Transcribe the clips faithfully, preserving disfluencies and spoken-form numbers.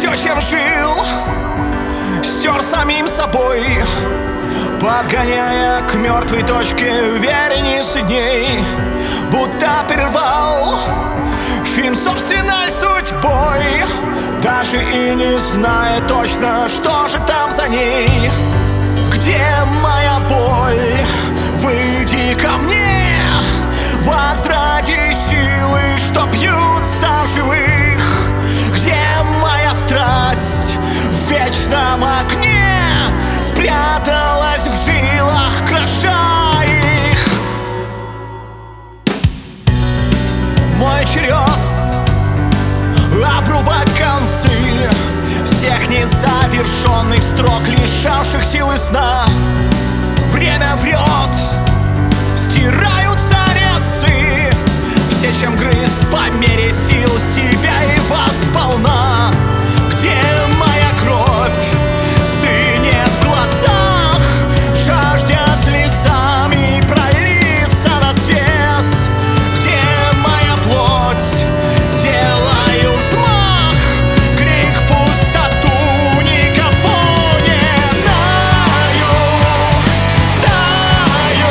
все, чем жил, стер самим собой, подгоняя к мертвой точке вереницы дней. Будто прервал фильм собственной судьбой, даже и не зная точно, что же там за ней. Где моя боль? Выйди ко мне, возроди силы, что бьются в живых. Где моя страсть в вечном огне спряталась в жилах, кроша их? Мой черед обрубать концы всех незавершенных строк, лишавших силы сна. Время врет, стираются резцы, все, чем грыз по мере сил себя и вас сполна. Где моя кровь стынет в глазах, жаждя слезами пролиться на свет? Где моя плоть? Делаю взмах, крик в пустоту, никого не знаю. Таю,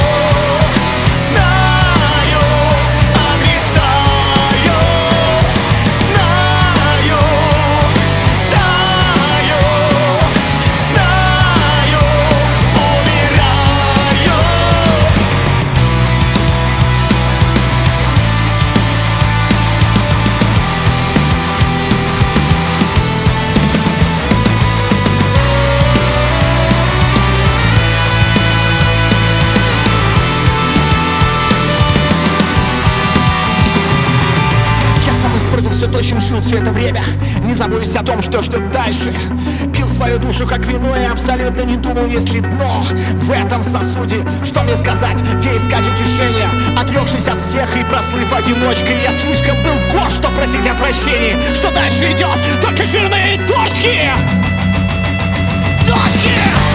знаю, отрицаю. Знаю, таю, знаю, умираю. Я сам испытывал все то, чем жил все это время. Не забудусь о том, что ждет дальше. Пил свою душу как вино и абсолютно не думал, есть ли дно в этом сосуде. Что мне сказать, где искать утешение? Отрекшись от всех и прослыв одиночкой, я слишком был горд, что просить о прощении. Что дальше идет? Только жирные точки! Точки!